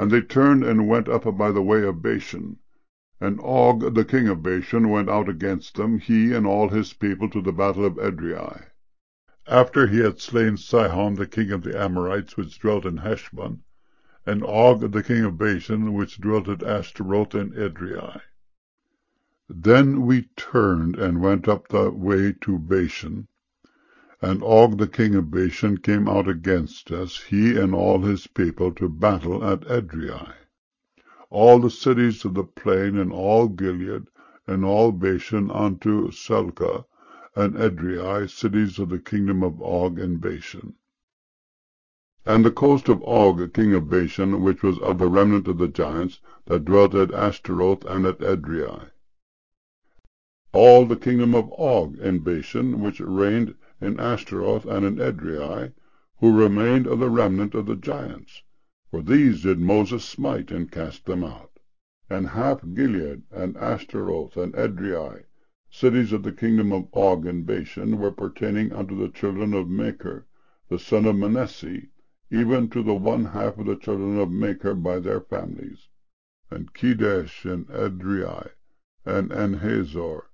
And they turned and went up by the way of Bashan. And Og the king of Bashan went out against them, he and all his people, to the battle of Edrei, after he had slain Sihon the king of the Amorites, which dwelt in Heshbon, and Og the king of Bashan, which dwelt at Ashtaroth and Edrei. Then we turned and went up the way to Bashan, and Og the king of Bashan came out against us, he and all his people, to battle at Edrei. All the cities of the plain, and all Gilead, and all Bashan unto Selcah, and Edrei, cities of the kingdom of Og and Bashan. And the coast of Og king of Bashan, which was of the remnant of the giants, that dwelt at Ashtaroth and at Edrei. All the kingdom of Og in Bashan, which reigned in Ashtaroth and in Edrei, who remained of the remnant of the giants. For these did Moses smite, and cast them out. And half Gilead, and Ashtaroth, and Edrei, cities of the kingdom of Og in Bashan, were pertaining unto the children of Machir, the son of Manasseh, even to the one half of the children of Machir by their families. And Kedesh, and Edrei, and Enhazor,